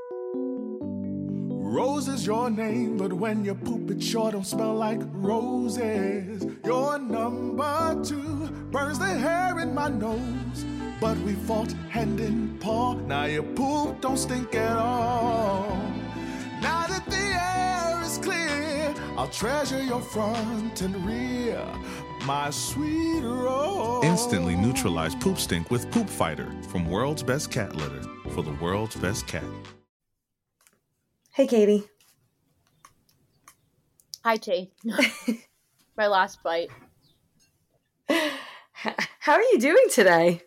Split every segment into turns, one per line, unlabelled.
Rose is your name, but when you poop it sure don't smell like roses. Your number 2 burns the hair in my nose, but we fought hand in paw. Now your poop don't stink at all. Now that the air is clear, I'll treasure your front and rear, my sweet Rose.
Instantly neutralize poop stink with Poop Fighter from World's Best Cat Litter for the world's best cat.
Hey, Katie.
Hi, T. My last bite.
How are you doing today?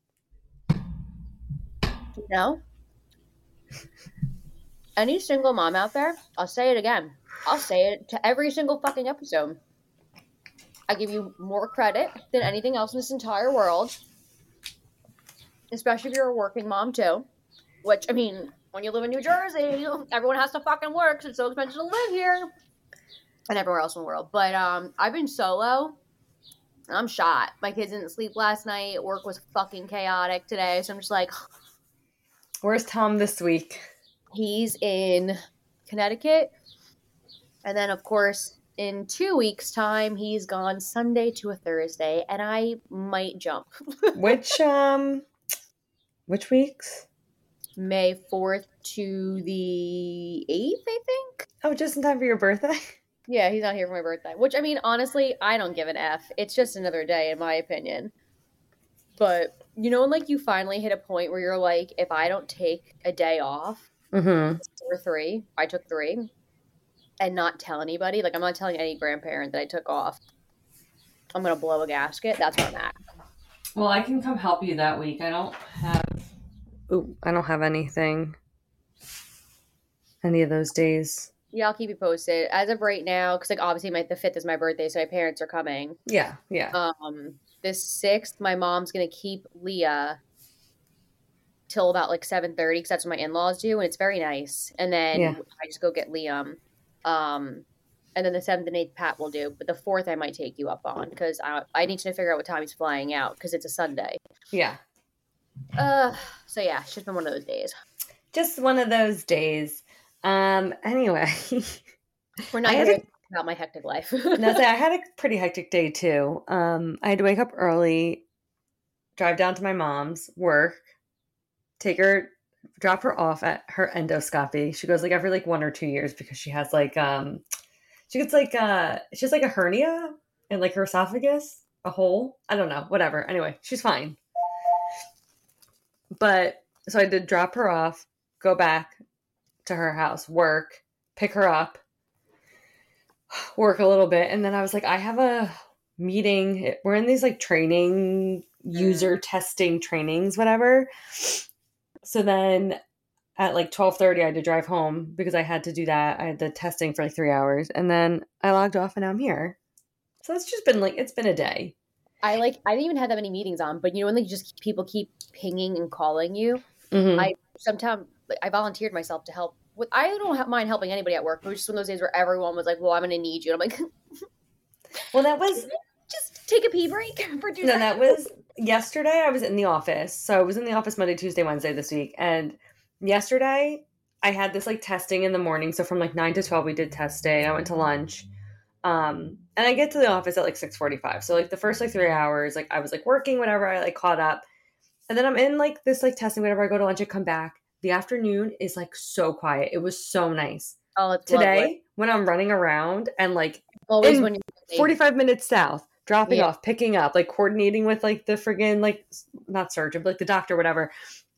You know? Any single mom out there, I'll say it again. I'll say it to every single fucking episode. I give you more credit than anything else in this entire world. Especially if you're a working mom, too. Which, I mean, when you live in New Jersey, everyone has to fucking work, so it's so expensive to live here. And everywhere else in the world. But I've been solo. And I'm shot. My kids didn't sleep last night. Work was fucking chaotic today. So I'm just like...
Where's Tom this week?
He's in Connecticut. And then, of course, in 2 weeks' time, he's gone Sunday to a Thursday. And I might jump.
Which weeks?
May 4th to the 8th, I think.
Oh, just in time for your birthday?
Yeah, he's not here for my birthday. Which, I mean, honestly, I don't give an F. It's just another day, in my opinion. But, you know, like, you finally hit a point where you're like, if I don't take a day off, or 3, I took 3, and not tell anybody, like, I'm not telling any grandparent that I took off, I'm going to blow a gasket. That's where I'm at.
Well, I can come help you that week. I don't have
anything. Any of those days.
Yeah, I'll keep you posted. As of right now, because, like, obviously the 5th is my birthday, so my parents are coming.
Yeah.
The 6th, my mom's going to keep Leah till about, like, 7:30, because that's when my in-laws do, and it's very nice. And then I just go get Liam. And then the 7th and 8th, Pat will do. But the 4th, I might take you up on, because I need to figure out what time he's flying out, because it's a Sunday.
Yeah.
So, yeah, it's just been one of those days.
Just one of those days. Anyway.
We're not here about my hectic life.
No, I had a pretty hectic day, too. I had to wake up early, drive down to my mom's, work, drop her off at her endoscopy. She goes, like, every, like, 1 or 2 years because she has, like, she has, like, a hernia in, like, her esophagus, a hole. I don't know, whatever. Anyway, she's fine. But, so I did drop her off, go back to her house, work, pick her up, work a little bit. And then I was like, I have a meeting. We're in these, like, training, user testing trainings, whatever. So then at, like, 12:30, I had to drive home because I had to do that. I had the testing for, like, 3 hours. And then I logged off and now I'm here. So it's just been, like, it's been a day.
I didn't even have that many meetings on, but you know when, like, just people keep pinging and calling you?
Mm-hmm.
I volunteered myself to help. I don't mind helping anybody at work, but it was just one of those days where everyone was like, well, I'm going to need you. And I'm like,
well, that was...
Just take a pee break for 2 seconds.
No, that was yesterday. I was in the office. So I was in the office Monday, Tuesday, Wednesday this week. And yesterday I had this, like, testing in the morning. So from, like, 9 to 12, we did testing. I went to lunch. And I get to the office at, like, 6:45. So, like, the first, like, 3 hours, like, I was, like, working, whatever. I, like, caught up. And then I'm in, like, this, like, testing, whatever. I go to lunch, I come back. The afternoon is, like, so quiet. It was so nice.
Oh, it's
today
lovely.
When I'm running around and, like,
always when you're
45 minutes south, dropping off, picking up, like, coordinating with, like, the friggin', like, not surgeon, but, like, the doctor, whatever.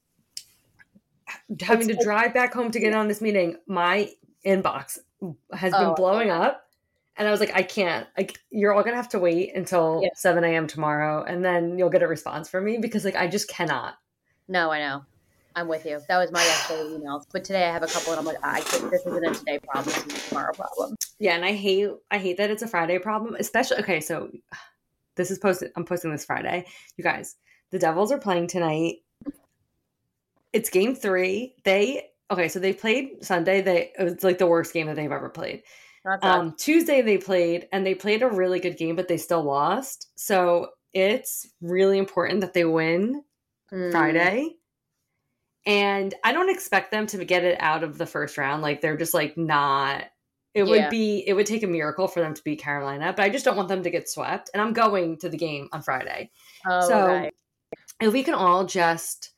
Having to drive back home to get on this meeting, my inbox has been blowing up. And I was like, I can't. Like, you're all going to have to wait until 7 a.m. tomorrow, and then you'll get a response from me because, like, I just cannot.
No, I know. I'm with you. That was my yesterday emails. But today I have a couple, and I'm like, I think this isn't a today problem. This is a tomorrow problem.
Yeah, and I hate that it's a Friday problem. Especially, okay, so this is posted. I'm posting this Friday. You guys, the Devils are playing tonight. It's game 3. So they played Sunday. It was like the worst game that they've ever played. Tuesday they played a really good game, but they still lost. So it's really important that they win Friday. And I don't expect them to get it out of the first round. Like, they're just like not. It would take a miracle for them to beat Carolina, but I just don't want them to get swept. And I'm going to the game on Friday.
Oh,
so
right.
If we can all just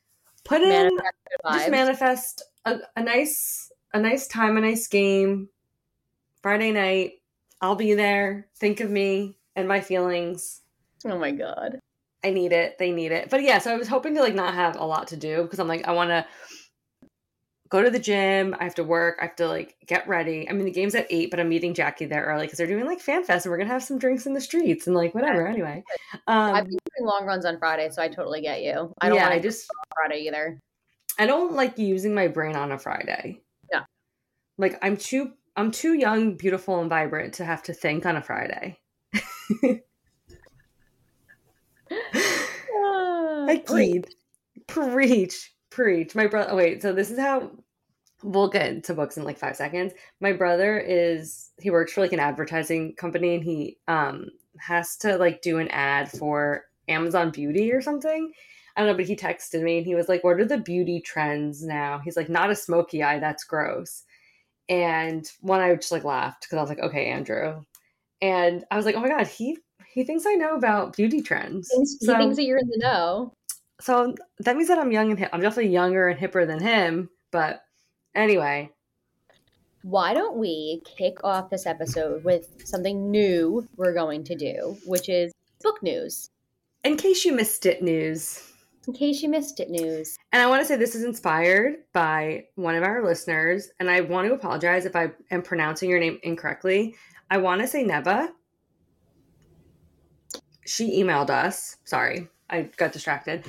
manifest a nice time, a nice game. Friday night, I'll be there. Think of me and my feelings.
Oh my God.
I need it. They need it. But yeah, so I was hoping to like not have a lot to do because I'm like, I want to go to the gym. I have to work. I have to like get ready. I mean, the game's at 8, but I'm meeting Jackie there early because they're doing like fan fest and we're going to have some drinks in the streets and like whatever. Anyway.
I've been doing long runs on Friday, so I totally get you. I don't want to on Friday either. I
don't like using my brain on a Friday.
Yeah.
Like I'm too young, beautiful, and vibrant to have to think on a Friday. Preach. My brother. Wait, so this is how we'll get into books in like 5 seconds. My brother he works for like an advertising company, and he has to like do an ad for Amazon Beauty or something. I don't know, but he texted me and he was like, "What are the beauty trends now?" He's like, "Not a smoky eye. That's gross." And I just like laughed because I was like, "Okay, Andrew." And I was like, "Oh my God, he thinks I know about beauty trends.
He thinks that you're in the know."
So that means that I'm young and hip. I'm definitely younger and hipper than him. But anyway.
Why don't we kick off this episode with something new we're going to do, which is book news.
In case you missed it news.
In case you missed it news.
And I want to say this is inspired by one of our listeners. And I want to apologize if I am pronouncing your name incorrectly. I want to say Neva. She emailed us. Sorry, I got distracted.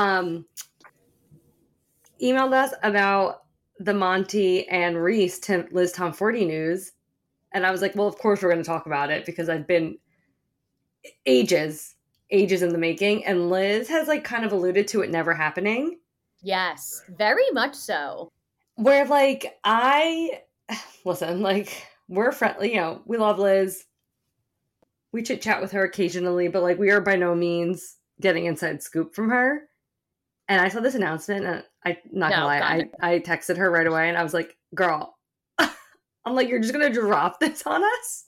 Emailed us about the Monty and Reese Liz Tom 40 news. And I was like, well, of course we're going to talk about it because I've been ages in the making. And Liz has like kind of alluded to it never happening.
Yes, very much so.
Where like listen, like we're friendly, we love Liz. We chit chat with her occasionally, but like we are by no means getting inside scoop from her. And I saw this announcement and I texted her right away and I was like, girl, I'm like, you're just going to drop this on us?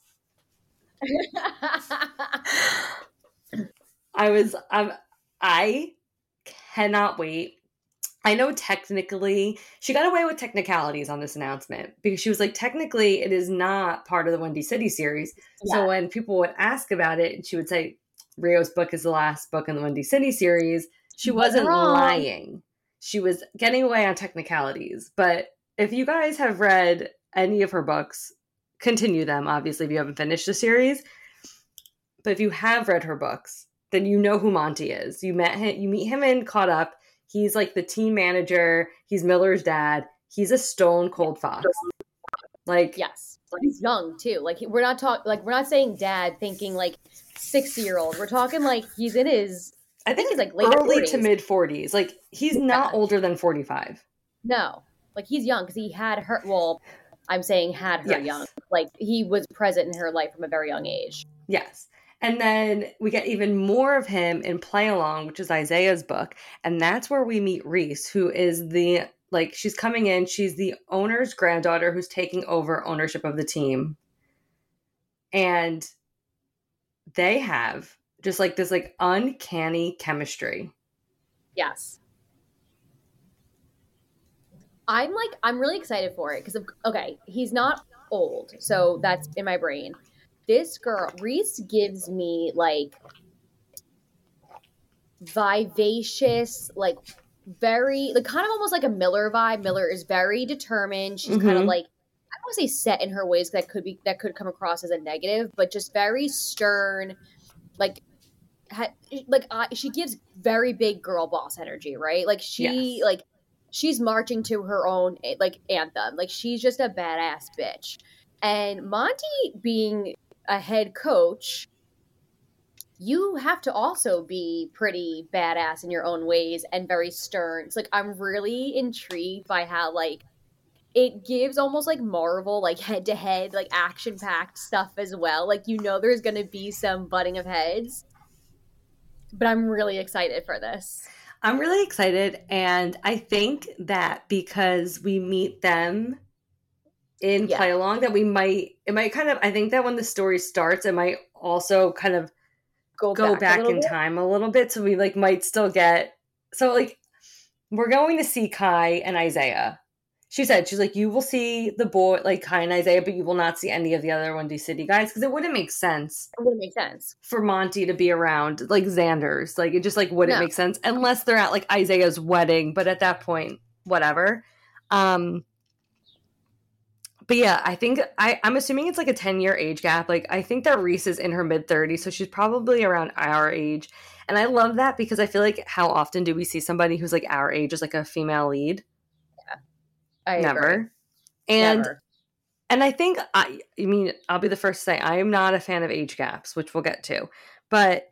I cannot wait. I know technically she got away with technicalities on this announcement because she was like, technically it is not part of the Windy City series. Yeah. So when people would ask about it, she would say Rio's book is the last book in the Windy City series. She wasn't lying. She was getting away on technicalities. But if you guys have read any of her books, continue them, obviously, if you haven't finished the series. But if you have read her books, then you know who Monty is. You meet him in Caught Up. He's like the team manager. He's Miller's dad. He's a stone cold fox. Like,
yes, he's young too. Like we're not saying dad thinking like 60-year-old. We're talking like he's in his. I think he's like late
early
40s.
To mid 40s. Like he's not older than 45.
No, like he's young because he had her. Well, I'm saying had her young. Like he was present in her life from a very young age.
Yes. And then we get even more of him in Play Along, which is Isaiah's book. And that's where we meet Reese, who is she's coming in. She's the owner's granddaughter who's taking over ownership of the team. And they have just like this like uncanny chemistry.
Yes. I'm really excited for it because he's not old. So that's in my brain. This girl, Reese, gives me like vivacious, like very, like kind of almost like a Miller vibe. Miller is very determined. She's kind of like, I don't want to say set in her ways that could come across as a negative, but just very stern. She gives very big girl boss energy, right? Like she's marching to her own like anthem. Like she's just a badass bitch. And Monty being a head coach, you have to also be pretty badass in your own ways and very stern. It's like I'm really intrigued by how like it gives almost like Marvel like head to head like action packed stuff as well. Like there's gonna be some butting of heads, but I'm really excited for this.
I'm really excited, and I think that because we meet them in play along, that it might kind of, I think that when the story starts, it might also kind of go back in time a little bit, so we like might still get, so like we're going to see Kai and Isaiah. She's like, you will see the boy, like Kai and Isaiah, but you will not see any of the other Windy City guys, because it wouldn't make sense.
It wouldn't make sense
for Monty to be around like Xander's. Like it just like wouldn't make sense unless they're at like Isaiah's wedding. But at that point, whatever. But yeah, I think I'm assuming it's like a 10-year age gap. Like I think that Reese is in her mid-30s, so she's probably around our age. And I love that because I feel like how often do we see somebody who's like our age as like a female lead?
I
Never.
agree.
And
Never.
And I think, I mean, I'll be the first to say I am not a fan of age gaps, which we'll get to. But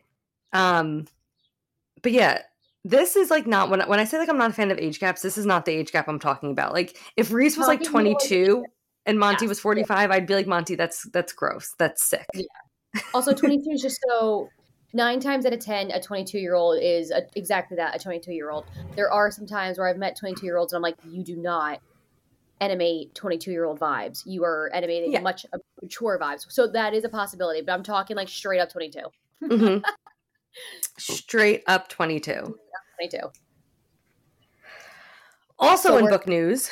yeah, this is like not, when I say like I'm not a fan of age gaps, this is not the age gap I'm talking about. Like if Reese was like 22 and Monty was 45, I'd be like, Monty, that's gross. That's sick.
Yeah. Also, 22 is just so... 9 times out of 10, a 22-year-old is exactly that, a 22-year-old. There are some times where I've met 22-year-olds and I'm like, you do not animate 22-year-old vibes. You are animating much mature vibes. So that is a possibility, but I'm talking like straight up 22.
Mm-hmm. Straight up 22.
22.
Also in book news,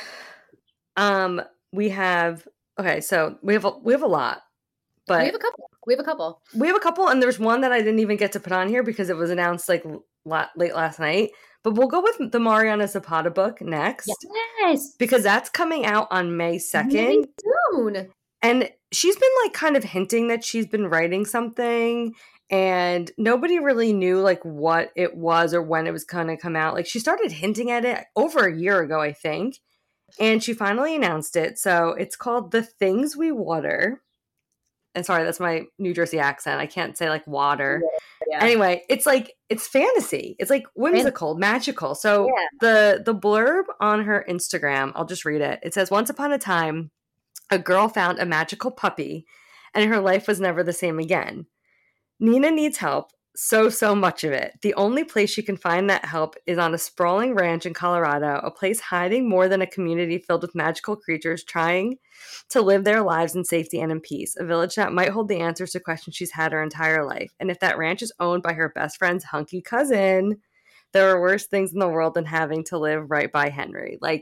we have a lot. But
we have a couple.
We have a couple, and there's one that I didn't even get to put on here because it was announced like late last night. But we'll go with the Mariana Zapata book next.
Yes.
Because that's coming out on May 2nd.
Really soon.
And she's been like kind of hinting that she's been writing something, and nobody really knew like what it was or when it was going to come out. Like she started hinting at it over a year ago, I think. And she finally announced it. So it's called The Things We Water. And sorry, that's my New Jersey accent. I can't say like water. Yeah. Anyway, it's like, it's fantasy. It's like whimsical, magical. So the blurb on her Instagram, I'll just read it. It says, once upon a time, a girl found a magical puppy and her life was never the same again. Nina needs help. So much of it. The only place she can find that help is on a sprawling ranch in Colorado, a place hiding more than a community filled with magical creatures trying to live their lives in safety and in peace. A village that might hold the answers to questions she's had her entire life. And if that ranch is owned by her best friend's hunky cousin, there are worse things in the world than having to live right by Henry. Like,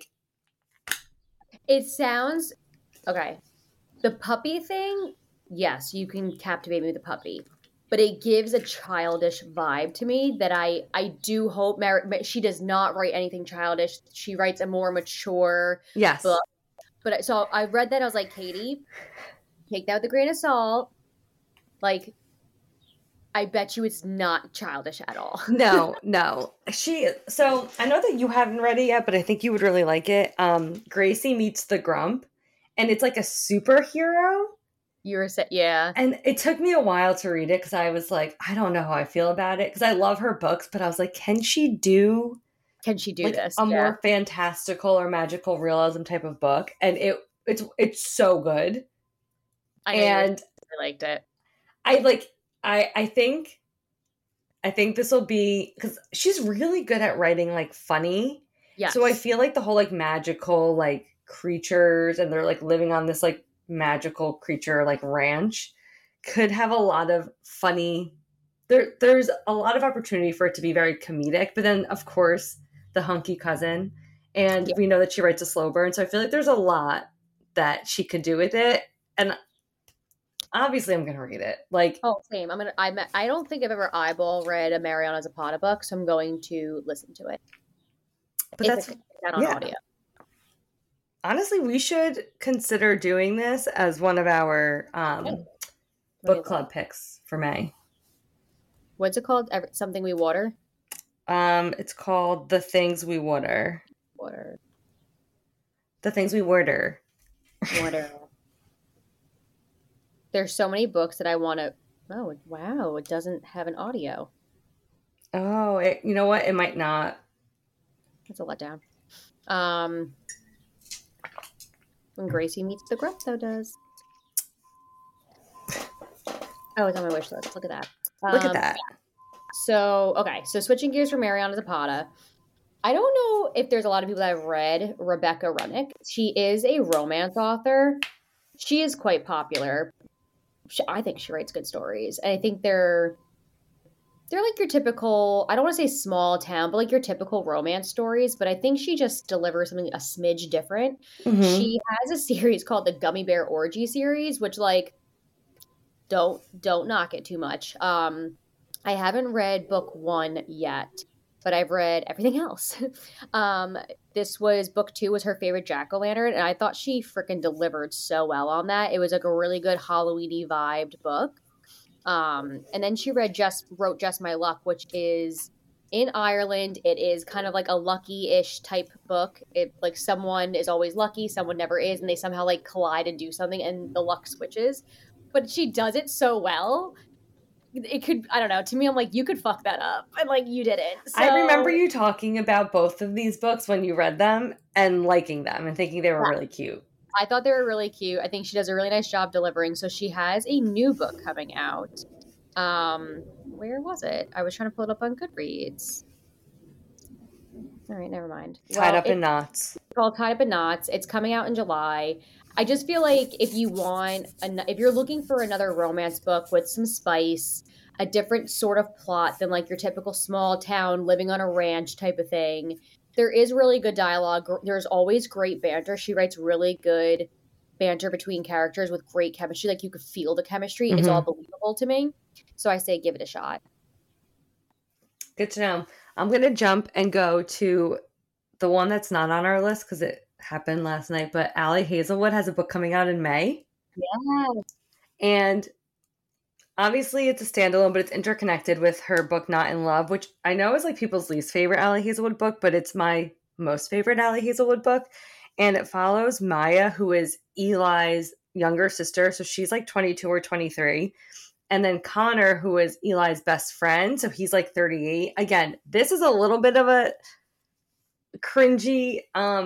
it sounds okay. The puppy thing, yes, you can captivate me with the puppy. But it gives a childish vibe to me that I do hope she does not write anything childish. She writes a more mature book. But so I read that. I was like, Katie, take that with a grain of salt. Like, I bet you it's not childish at all.
No. So I know that you haven't read it yet, but I think you would really like it. Gracie Meets the Grump. And it's like a superhero.
Yeah.
And it took me a while to read it because I was like, I don't know how I feel about it because I love her books, but I was like, can she do like
this?
A more fantastical or magical realism type of book? And it's so good.
I liked it.
I think this will be, because she's really good at writing like funny.
Yeah.
So I feel like the whole like magical like creatures and they're like living on this like magical creature like ranch could have a lot of funny, there's a lot of opportunity for it to be very comedic, but then of course the hunky cousin, and we know that she writes a slow burn, so I feel like there's a lot that she could do with it, and obviously I'm gonna read it. Like,
oh, same. I don't think I've ever eyeball read a Mariana Zapata book, so I'm going to listen to it.
But that's
on audio.
Honestly, we should consider doing this as one of our book club picks for May.
What's it called? Something We Water?
It's called The Things We Water. The Things We Water.
There's so many books that I want to... Oh, wow. It doesn't have an audio.
Oh, you know what? It might not.
That's a letdown. When Gracie Meets the Grump, though, does. Oh, it's on my wish list. Look at that.
Look at that.
So switching gears from Mariana Zapata. I don't know if there's a lot of people that have read Rebecca Runick. She is a romance author. She is quite popular. I think she writes good stories. And I think they're like your typical, I don't want to say small town, but like your typical romance stories. But I think she just delivers something a smidge different.
Mm-hmm.
She has a series called the Gummy Bear Orgy series, which like, don't knock it too much. I haven't read book 1 yet, but I've read everything else. This was book 2 was her favorite jack-o'-lantern, and I thought she freaking delivered so well on that. It was like a really good Halloween-y vibed book. And then she wrote Just My Luck, which is in Ireland. It is kind of like a lucky-ish type book. It like someone is always lucky, someone never is, and they somehow like collide and do something, and the luck switches. But she does it so well. It could, I don't know. To me, I'm like, you could fuck that up, and like you didn't. So,
I remember you talking about both of these books when you read them and liking them and thinking they were really cute.
I thought they were really cute. I think she does a really nice job delivering. So she has a new book coming out. Where was it? I was trying to pull it up on Goodreads. All right, never mind.
Tied Up in Knots.
It's called Tied Up in Knots. It's coming out in July. I just feel like if you're looking for another romance book with some spice, a different sort of plot than like your typical small town living on a ranch type of thing, there is really good dialogue. There's always great banter. She writes really good banter between characters with great chemistry. Like you could feel the chemistry.
Mm-hmm.
It's all believable to me. So I say give it a shot.
Good to know. I'm going to jump and go to the one that's not on our list because it happened last night, but Ali Hazelwood has a book coming out in May.
Yeah.
And obviously it's a standalone, but it's interconnected with her book Not in Love, which I know is like people's least favorite Ali Hazelwood book, but it's my most favorite Ali Hazelwood book. And it follows Maya, who is Eli's younger sister. So she's like 22 or 23. And then Connor, who is Eli's best friend. So he's like 38. Again, this is a little bit of a cringy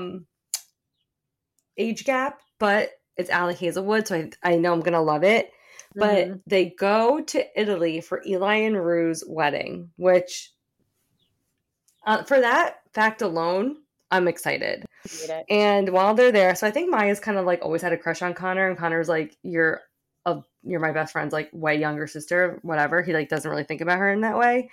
age gap, but it's Ali Hazelwood. So I know I'm going to love it. But they go to Italy for Eli and Rue's wedding, which for that fact alone, I'm excited. And while they're there, so I think Maya's kind of like always had a crush on Connor, and Connor's like, you're my best friend's like way younger sister, whatever. He like doesn't really think about her in that way.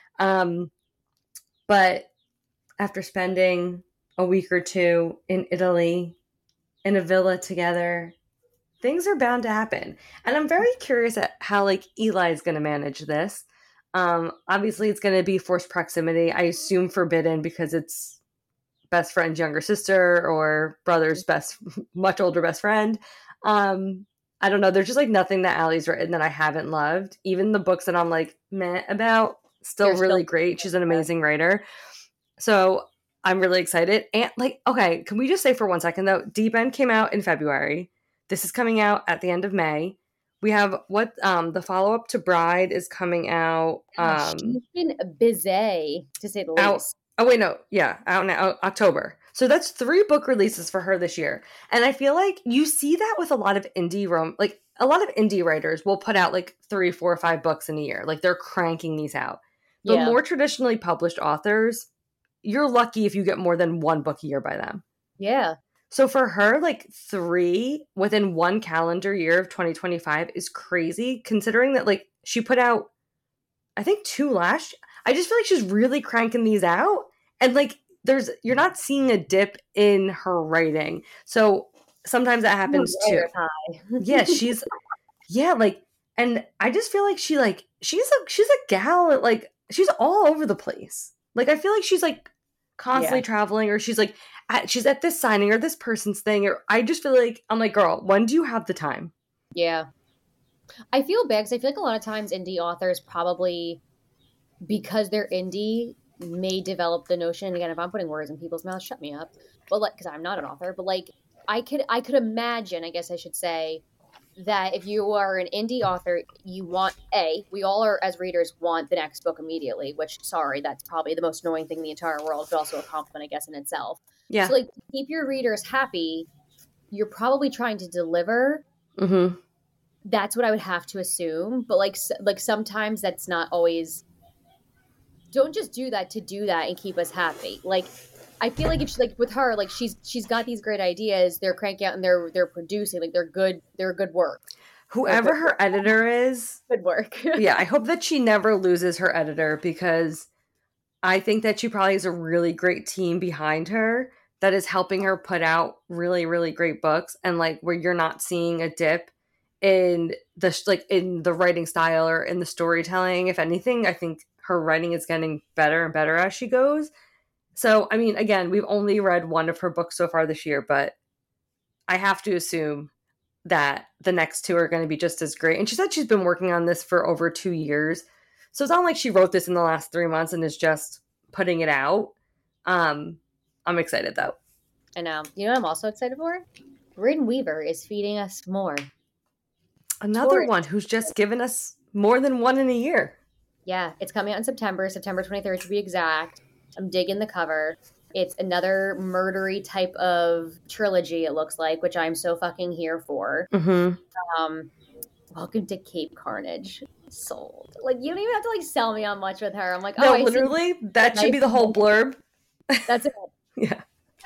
But after spending a week or two in Italy in a villa together, things are bound to happen. And I'm very curious at how like Eli is going to manage this. Obviously it's going to be forced proximity. I assume forbidden because it's best friend's younger sister or brother's much older best friend. I don't know. There's just like nothing that Ali's written that I haven't loved. Even the books that I'm like meh about, still really great. She's an amazing writer. So I'm really excited. And like, okay, can we just say for 1 second though, Deep End came out in February. This is coming out at the end of May. We have the follow-up to Bride is coming out.
She's been busy, to say the least.
Out now, October. So that's 3 book releases for her this year. And I feel like you see that with a lot of indie a lot of indie writers will put out like 3, 4, 5 books in a year. Like they're cranking these out. But more traditionally published authors, you're lucky if you get more than 1 book a year by them.
Yeah.
So for her, like 3 within 1 calendar year of 2025 is crazy, considering that like she put out, I think 2 last. I just feel like she's really cranking these out, and like you're not seeing a dip in her writing. So sometimes that happens too. And I just feel like she's a gal, like she's all over the place. Like I feel like she's like constantly traveling, or she's like she's at this signing or this person's thing, or I just feel like I'm like, girl, when do you have the time?
Yeah. I feel bad because I feel like a lot of times indie authors probably, because they're indie, may develop the notion, and again, if I'm putting words in people's mouths, shut me up, but like, because I'm not an author, but like I could imagine, I guess I should say, that if you are an indie author, you want we all are as readers want the next book immediately, which, sorry, that's probably the most annoying thing in the entire world, but also a compliment, I guess, in itself. Yeah. So like, to keep your readers happy, you're probably trying to deliver.
Mm-hmm.
That's what I would have to assume. But like sometimes that's not always don't just do that to do that and keep us happy. Like, I feel like if she, like with her, like she's got these great ideas, they're cranking out and they're producing, like they're good work.
Whoever her editor is,
Good work.
yeah, I hope that she never loses her editor, because I think that she probably has a really great team behind her that is helping her put out really, really great books, and like where you're not seeing a dip in the writing style or in the storytelling. If anything, I think her writing is getting better and better as she goes. So, I mean, again, we've only read one of her books so far this year, but I have to assume that the next two are going to be just as great. And she said she's been working on this for over 2 years. So it's not like she wrote this in the last 3 months and is just putting it out. I'm excited, though.
I know. You know what I'm also excited for? Bryn Weaver is feeding us more.
Another one who's just given us more than one in a year.
Yeah, it's coming out in September 23rd to be exact. I'm digging the cover. It's another murdery type of trilogy, it looks like, which I'm so fucking here for.
Mm-hmm.
Welcome to Cape Carnage. Sold. Like, you don't even have to like sell me on much with her. I'm like,
no,
oh,
literally, that should be the whole blurb.
That's it.
Yeah.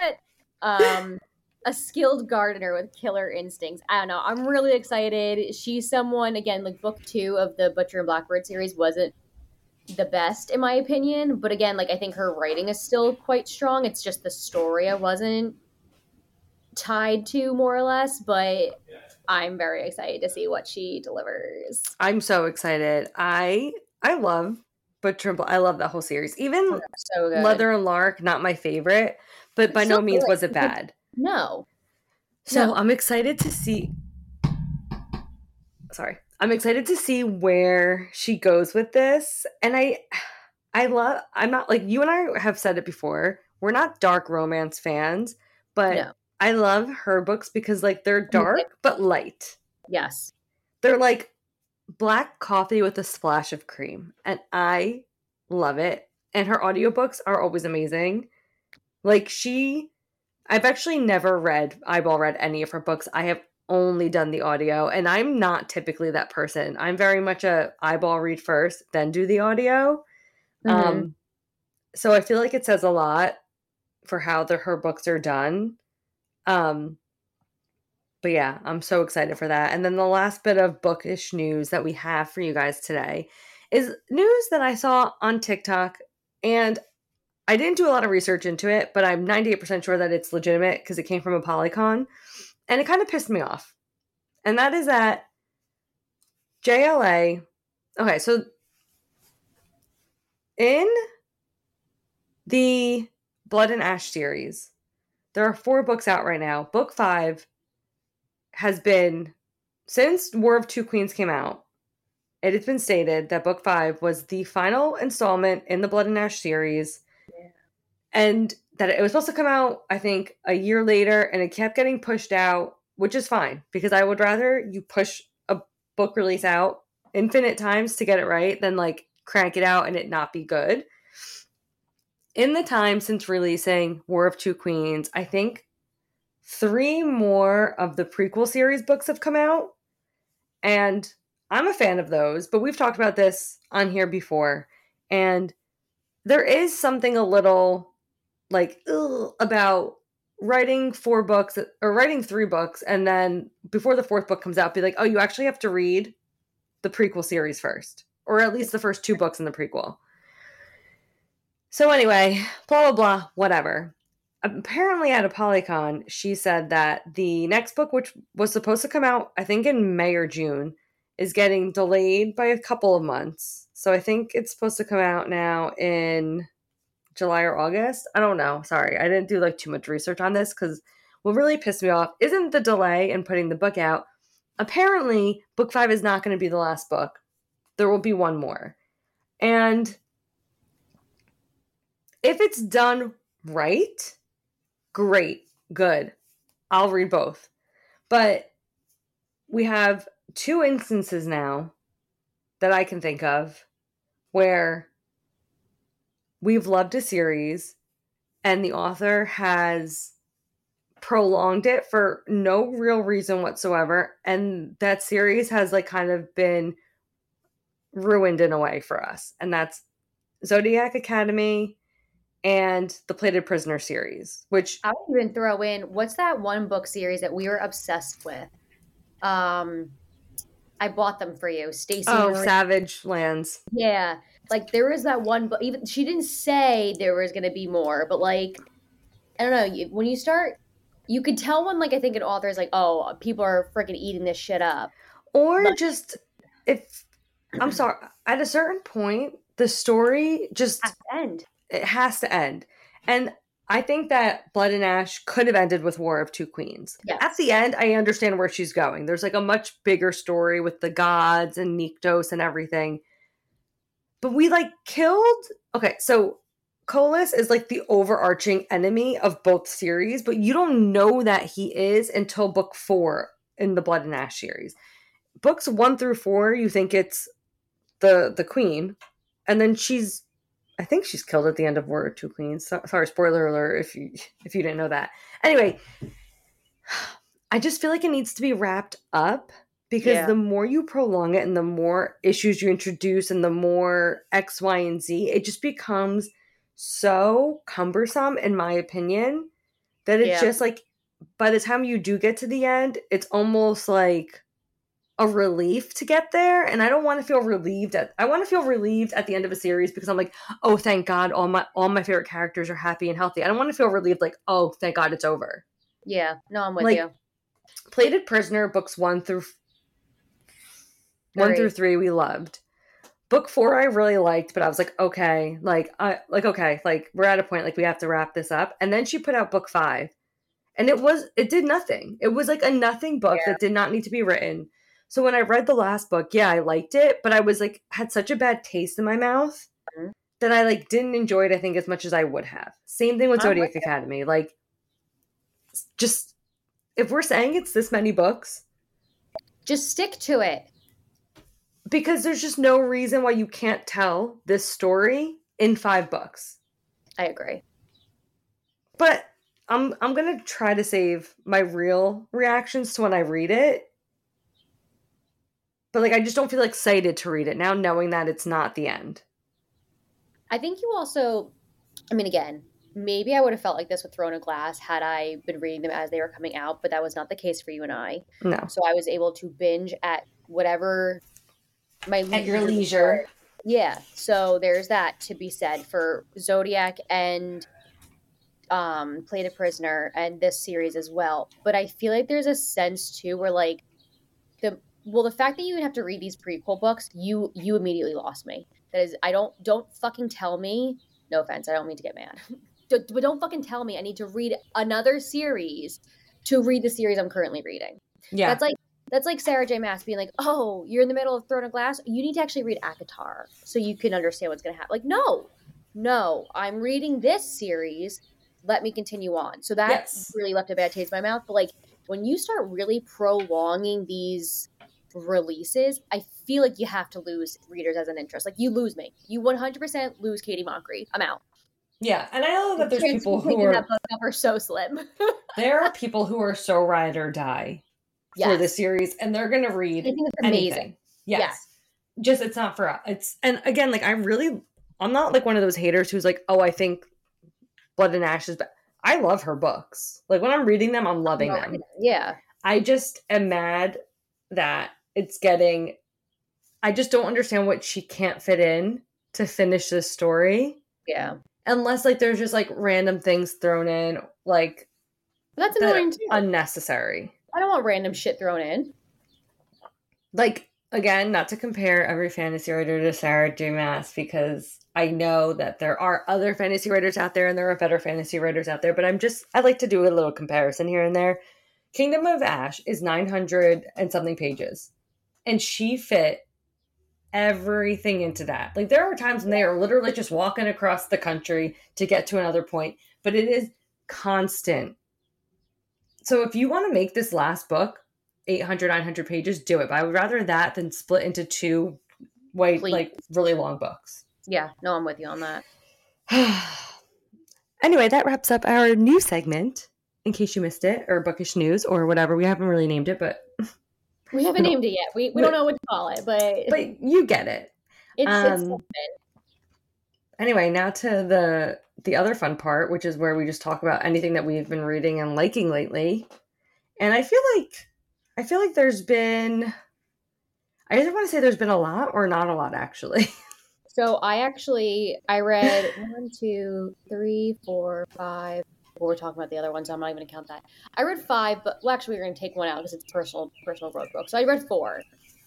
A skilled gardener with killer instincts. I don't know. I'm really excited. She's someone, again, like book 2 of the Butcher and Blackbird series wasn't the best in my opinion, but again, like I think her writing is still quite strong. It's just the story I wasn't tied to, more or less, but I'm very excited to see what she delivers.
I'm so excited. I love Butcher and I love that whole series. Even
so good.
Leather and Lark, not my favorite, but by no means was it bad.
No.
So I'm excited to see. Sorry. I'm excited to see where she goes with this. And I'm not, like, you and I have said it before, we're not dark romance fans, but no. I love her books because, like, they're dark but light.
Yes.
They're like black coffee with a splash of cream. And I love it. And her audiobooks are always amazing. Like, I've actually never eyeball read any of her books. I have only done the audio, and I'm not typically that person. I'm very much a eyeball read first, then do the audio. Mm-hmm. So I feel like it says a lot for how her books are done. But yeah, I'm so excited for that. And then the last bit of bookish news that we have for you guys today is news that I saw on TikTok, and I didn't do a lot of research into it, but I'm 98% sure that it's legitimate because it came from a Polycon. And it kind of pissed me off. And that is that JLA... Okay, so in the Blood and Ash series, there are 4 books out right now. Book 5 has been... Since War of Two Queens came out, it has been stated that Book 5 was the final installment in the Blood and Ash series. Yeah. And that it was supposed to come out, I think, a year later, and it kept getting pushed out, which is fine, because I would rather you push a book release out infinite times to get it right than, like, crank it out and it not be good. In the time since releasing War of Two Queens, I think 3 more of the prequel series books have come out, and I'm a fan of those, but we've talked about this on here before, and there is something a little... like, about writing 4 books or writing 3 books, and then before the 4th book comes out, be like, oh, you actually have to read the prequel series first, or at least the first 2 books in the prequel. So anyway, blah, blah, blah, whatever. Apparently at a Polycon, she said that the next book, which was supposed to come out, I think in May or June, is getting delayed by a couple of months. So I think it's supposed to come out now in July or August. I don't know. Sorry. I didn't do like too much research on this, because what really pissed me off isn't the delay in putting the book out. Apparently, book 5 is not going to be the last book. There will be one more. And if it's done right, great, good. I'll read both. But we have 2 instances now that I can think of where we've loved a series and the author has prolonged it for no real reason whatsoever, and that series has, like, kind of been ruined in a way for us. And that's Zodiac Academy and the Plated Prisoner series, which
I would even throw in, what's that one book series that we were obsessed with? I bought them for you, Stacey.
Savage Lands.
Yeah, like there was that one, but even she didn't say there was going to be more, but like I don't know. When you start, you could tell when like I think an author is like, oh, people are freaking eating this shit up,
or just if I'm sorry, at a certain point, the story just
has to end.
It has to end, and I think that Blood and Ash could have ended with War of Two Queens.
Yes.
At the end, I understand where she's going. There's like a much bigger story with the gods and Nyktos and everything. But we like killed... Okay, so Kolis is like the overarching enemy of both series, but you don't know that he is until book 4 in the Blood and Ash series. Books 1 through 4, you think it's the queen, and then I think she's killed at the end of War of Two Queens. Sorry, spoiler alert if you didn't know that. Anyway, I just feel like it needs to be wrapped up because the more you prolong it and the more issues you introduce and the more X, Y, and Z, it just becomes so cumbersome, in my opinion, that it's just like by the time you do get to the end, it's almost like a relief to get there, and I don't want to feel relieved I want to feel relieved at the end of a series because I'm like, oh, thank God, all my favorite characters are happy and healthy. I don't want to feel relieved like, oh, thank God it's over.
Yeah, no, I'm with you.
Plated Prisoner books 1 through 3 we loved. Book 4 I really liked, but I was like, okay, we're at a point like we have to wrap this up. And then she put out book 5, and it did nothing. It was like a nothing book that did not need to be written. So when I read the last book, I liked it, but I was like, had such a bad taste in my mouth that I like didn't enjoy it, I think, as much as I would have. Same thing with Zodiac Academy. Like, just, if we're saying it's this many books,
just stick to it.
Because there's just no reason why you can't tell this story in 5 books.
I agree.
But I'm going to try to save my real reactions to when I read it. But, like, I just don't feel excited to read it now, knowing that it's not the end.
I think you also, I mean, again, maybe I would have felt like this with Throne of Glass had I been reading them as they were coming out, but that was not the case for you and I.
No.
So I was able to binge at whatever my leisure.
At your leisure.
Yeah. So there's that to be said for Zodiac and Plated Prisoner and this series as well. But I feel like there's a sense, too, where, like, the fact that you would have to read these prequel books, you immediately lost me. That is, don't fucking tell me, no offense, I don't mean to get mad, but don't fucking tell me I need to read another series to read the series I'm currently reading.
Yeah.
That's like Sarah J. Maas being like, oh, you're in the middle of Throne of Glass, you need to actually read ACOTAR so you can understand what's going to happen. Like, no, I'm reading this series, let me continue on. So that really left a bad taste in my mouth. But like, when you start really prolonging these releases, I feel like you have to lose readers as an interest. Like, you lose me. You 100% lose Katie Moncrief. I'm out.
Yeah, and I know that there's people who
are so slim.
There are people who are so ride or die for the series, and they're going to read anything. Yes. Just, it's not for us. And again, like, I'm not like one of those haters who's like, oh, I think Blood and Ash is bad. I love her books. Like, when I'm reading them, I'm loving them.
Yeah.
I just am mad that it's getting... I just don't understand what she can't fit in to finish this story.
Yeah.
Unless, like, there's just, like, random things thrown in, like...
That's annoying, too.
Unnecessary.
I don't want random shit thrown in.
Like, again, not to compare every fantasy writer to Sarah J. Maas, because I know that there are other fantasy writers out there and there are better fantasy writers out there, but I like to do a little comparison here and there. Kingdom of Ash is 900 and something pages, and she fit everything into that. Like, there are times when they are literally just walking across the country to get to another point, but it is constant. So if you want to make this last book 800, 900 pages, do it. But I would rather that than split into 2 like really long books.
Yeah, no, I'm with you on that.
Anyway, that wraps up our new segment, in case you missed it, or Bookish News, or whatever. We haven't really named it, but...
We haven't named it yet. We don't know what to call it, but...
But you get it.
It's
Anyway, now to the other fun part, which is where we just talk about anything that we've been reading and liking lately. And I feel like there's been, I either want to say there's been a lot or not a lot, actually.
So I read 1, 2, 3, 4, 5. Well, we're talking about the other ones, so I'm not even gonna count that. I read 5, but well, actually, we're gonna take one out because it's personal growth book. So I read 4.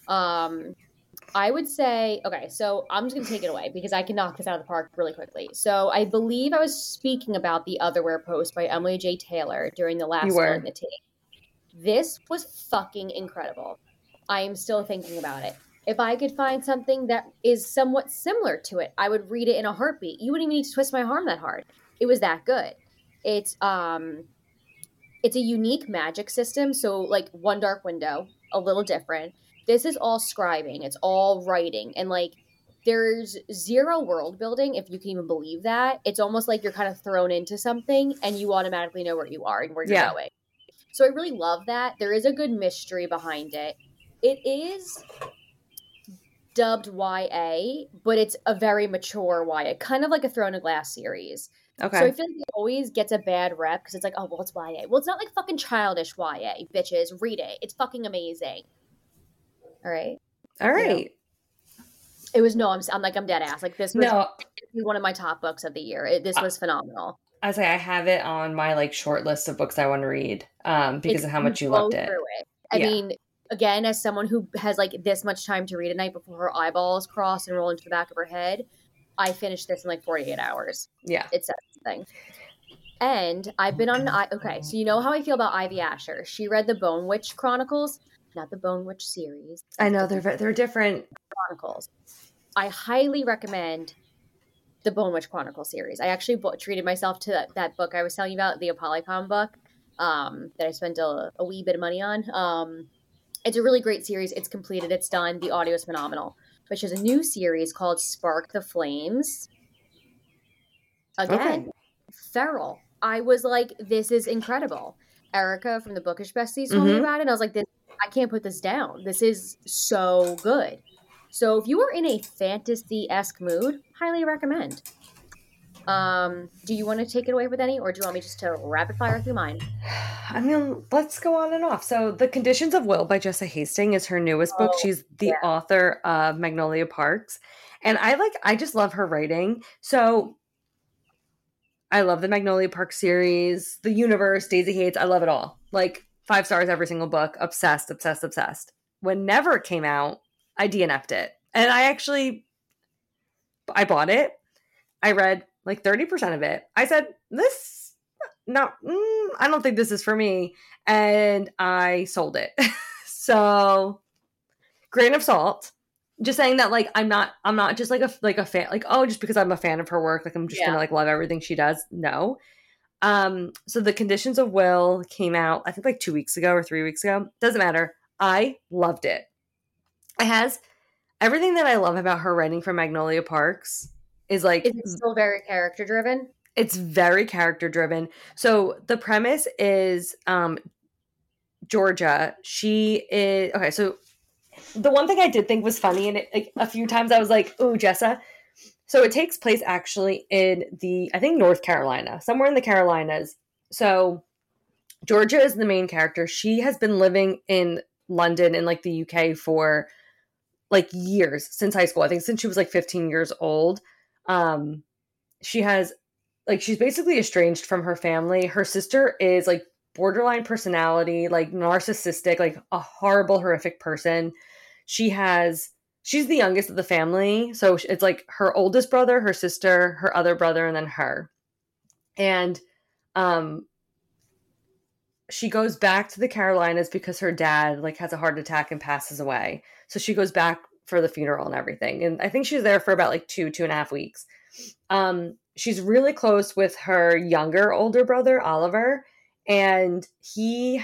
I would say, okay, so I'm just gonna take it away because I can knock this out of the park really quickly. So I believe I was speaking about The Otherwhere Post by Emily J. Taylor during the last one in the take. This was fucking incredible. I am still thinking about it. If I could find something that is somewhat similar to it, I would read it in a heartbeat. You wouldn't even need to twist my arm that hard. It was that good. It's a unique magic system. So like One Dark Window, a little different. This is all scribing. It's all writing. And like there's zero world building, if you can even believe that. It's almost like you're kind of thrown into something and you automatically know where you are and where you're going. So I really love that. There is a good mystery behind it. It is dubbed YA, but it's a very mature YA, kind of like a Throne of Glass series.
Okay.
So I feel like it always gets a bad rep because it's like, oh, well, it's YA. Well, it's not like fucking childish YA, bitches. Read it. It's fucking amazing. All right.
All right.
You know? It was, no, I'm dead ass. Like this was one of my top books of the year. This was phenomenal.
I have it on my like short list of books I want to read because of how much you loved it.
I mean, again, as someone who has like this much time to read at night before her eyeballs cross and roll into the back of her head, I finished this in like 48 hours. Yeah. It's something. And I've been on okay, so you know how I feel about Ivy Asher. She read the Bone Witch Chronicles, not the Bone Witch series.
I know they're different
chronicles. I highly recommend the Bone Witch Chronicle series. I actually treated myself to that book I was telling you about, the Apolycon book, that I spent a wee bit of money on. It's a really great series. It's completed. It's done. The audio is phenomenal. But she has a new series called Spark the Flames. Again, feral. I was like, this is incredible. Erica from the Bookish Besties told me about it. And I was like, I can't put this down. This is so good. So if you are in a fantasy-esque mood, highly recommend. Do you want to take it away with any, or do you want me just to rapid fire through mine?
I mean, let's go on and off. So The Conditions of Will by Jessa Hastings is her newest book. She's the author of Magnolia Parks. And I just love her writing. So I love the Magnolia Park series, the universe, Daisy Hates. I love it all. Like 5 stars every single book. Obsessed, obsessed, obsessed. Whenever it came out, I DNF'd it. And I bought it. I read like 30% of it. I said, I don't think this is for me. And I sold it. So grain of salt. Just saying that like, I'm not just like a fan, like, oh, just because I'm a fan of her work, like I'm just gonna like love everything she does. No. So The Conditions of Will came out, I think like 2 weeks ago or 3 weeks ago. Doesn't matter. I loved it. It has everything that I love about her writing for Magnolia Parks is like...
Is it still very character driven?
It's very character driven. So the premise is Georgia. She is... Okay, so the one thing I did think was funny, and a few times I was like, ooh, Jessa. So it takes place actually in I think North Carolina, somewhere in the Carolinas. So Georgia is the main character. She has been living in London in like the UK for like years, since high school. I think since she was like 15 years old. She's basically estranged from her family. Her sister is like borderline personality, like narcissistic, like a horrible, horrific person. She's the youngest of the family. So it's like her oldest brother, her sister, her other brother, and then her. And she goes back to the Carolinas because her dad like has a heart attack and passes away. So she goes back for the funeral and everything. And I think she's there for about like 2.5 weeks. She's really close with her older brother, Oliver. And he's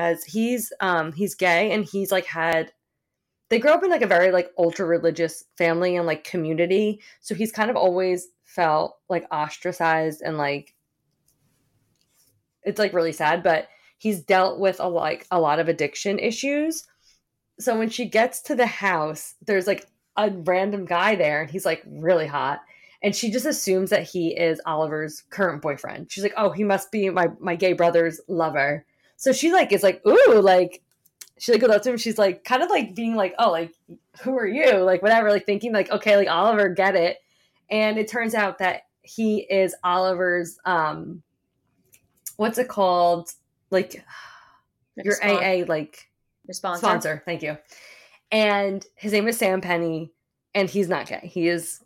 gay, and he's like they grew up in like a very like ultra religious family and like community. So he's kind of always felt like ostracized, and like, it's like really sad, but he's dealt with a lot of addiction issues. So when she gets to the house, there's like a random guy there, and he's like really hot. and she just assumes that he is Oliver's current boyfriend. She's like, oh, he must be my gay brother's lover. So she like is like, ooh, like she like goes up to him. She's like kind of like being like, oh, like who are you? Like whatever, like thinking like, okay, like Oliver, get it. And it turns out that he is Oliver's what's it called? Like your AA like sponsor. Thank you. And his name is Sam Penny, and he's not gay. He's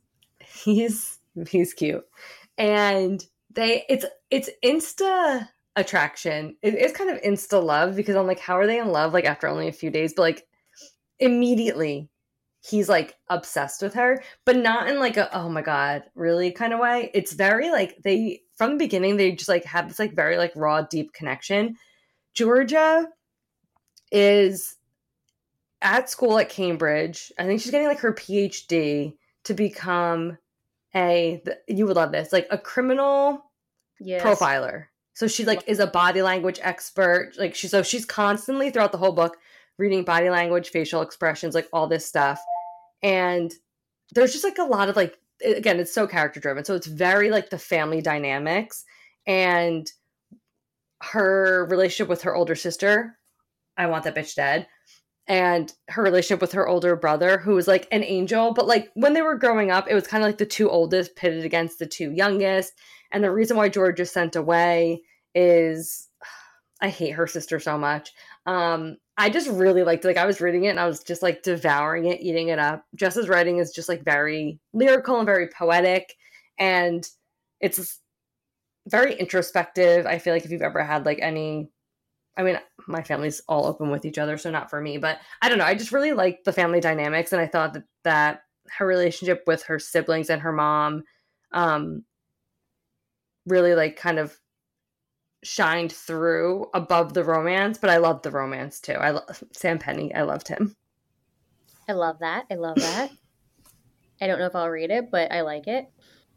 cute. And it's insta attraction. It is kind of insta love because I'm like, how are they in love like after only a few days? But like immediately he's like obsessed with her, but not in like a oh my god really kind of way. It's very like they from the beginning they just like have this like very like raw deep connection. Georgia is at school at Cambridge. I think she's getting like her PhD to become you would love this, like a criminal profiler. So she like is a body language expert. Like she's constantly throughout the whole book reading body language, facial expressions, like all this stuff. And there's just like a lot of like, again, it's so character driven. So it's very like the family dynamics and her relationship with her older sister. I want that bitch dead. And her relationship with her older brother, who was like an angel. But like when they were growing up, it was kind of like the two oldest pitted against the two youngest. And the reason why George is sent away is I hate her sister so much. I just really liked it. Like I was reading it and I was just like devouring it, eating it up. Jess's writing is just like very lyrical and very poetic. And it's very introspective. I feel like if you've ever had like any, I mean, my family's all open with each other, so not for me, but I don't know. I just really liked the family dynamics. And I thought that her relationship with her siblings and her mom really like kind of shined through above the romance, but I loved the romance too. Sam Penny. I loved him.
I love that. I don't know if I'll read it, but I like it.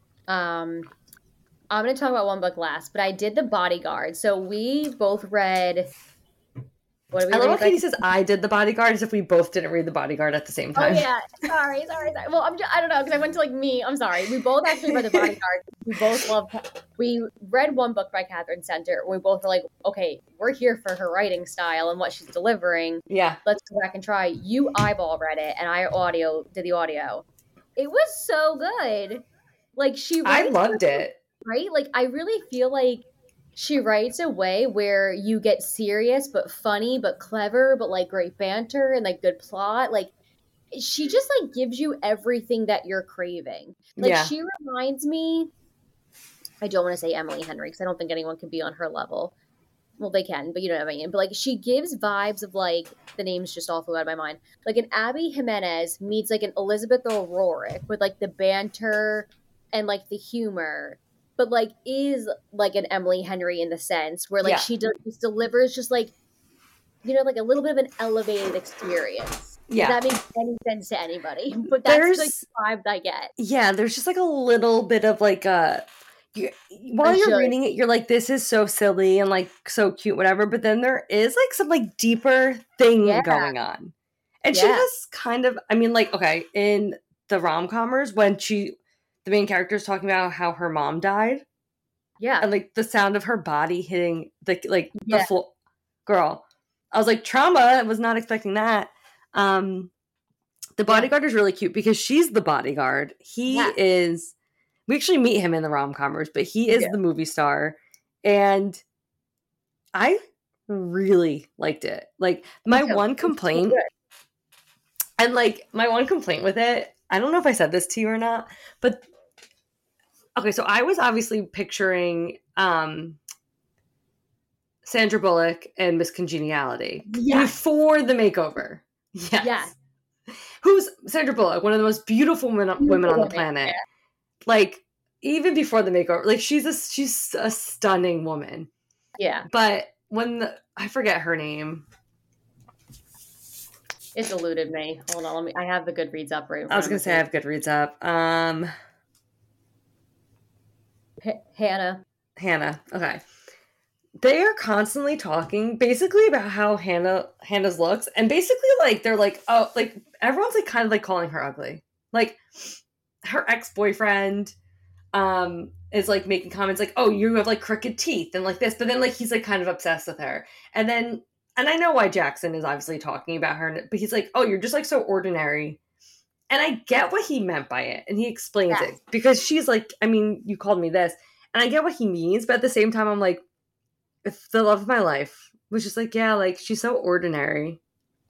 I'm going to talk about one book last, but I did The Bodyguard. So we both read... What did we
I love
read?
how Katie says I did The Bodyguard as if we both didn't read The Bodyguard at the same time.
Oh, yeah. Sorry. Well, I don't know, because I went to, like, me. I'm sorry. We both actually read The Bodyguard. We both loved... We read one book by Catherine Center. We both were like, okay, we're here for her writing style and what she's delivering.
Yeah.
Let's go back and try. You eyeball read it, and I did the audio. It was so good. Like,
I loved it.
Right? Like, I really feel like she writes a way where you get serious, but funny, but clever, but, like, great banter and, like, good plot. Like, she just, like, gives you everything that you're craving. Like, She reminds me, I don't want to say Emily Henry, because I don't think anyone can be on her level. Well, they can, but you know what I mean. But, like, she gives vibes of, like, the names just all flew out of my mind. Like, an Abby Jimenez meets, like, an Elizabeth O'Rourke with, like, the banter and, like, the humor. But, like, is, like, an Emily Henry in the sense where, like, she delivers just, like, you know, like, a little bit of an elevated experience. Yeah. If that makes any sense to anybody. But that's, like, the vibe I get.
Yeah, there's just, like, a little bit of, like, while you're reading it, you're like, this is so silly and, like, so cute, whatever. But then there is, like, some, like, deeper thing going on. And she has kind of, I mean, like, okay, in the rom-commers, when the main character is talking about how her mom died. Yeah. And like the sound of her body hitting the floor. Girl. I was like, trauma. I was not expecting that. The Bodyguard is really cute because she's the bodyguard. He is, we actually meet him in the rom-commers, but he is the movie star. And I really liked it. Like my one complaint with it, I don't know if I said this to you or not, but okay, so I was obviously picturing Sandra Bullock and Miss Congeniality before the makeover. Yes. Who's Sandra Bullock? One of the most beautiful women on the planet. Like, even before the makeover, like she's a stunning woman. Yeah. But I forget her name.
It's eluded me. Hold on, I have the Goodreads up right in front.
I was gonna say I have Goodreads up.
Hannah.
Okay. They are constantly talking basically about how Hannah's looks, and basically like they're like, oh, like everyone's like kind of like calling her ugly. Like her ex-boyfriend is like making comments like, oh, you have like crooked teeth and like this, but then like he's like kind of obsessed with her. And then, and I know why Jackson is obviously talking about her, but he's like, oh, you're just like so ordinary. And I get what he meant by it, and he explains it because she's like, I mean, you called me this, and I get what he means, but at the same time I'm like, if the love of my life was just like, yeah, like she's so ordinary.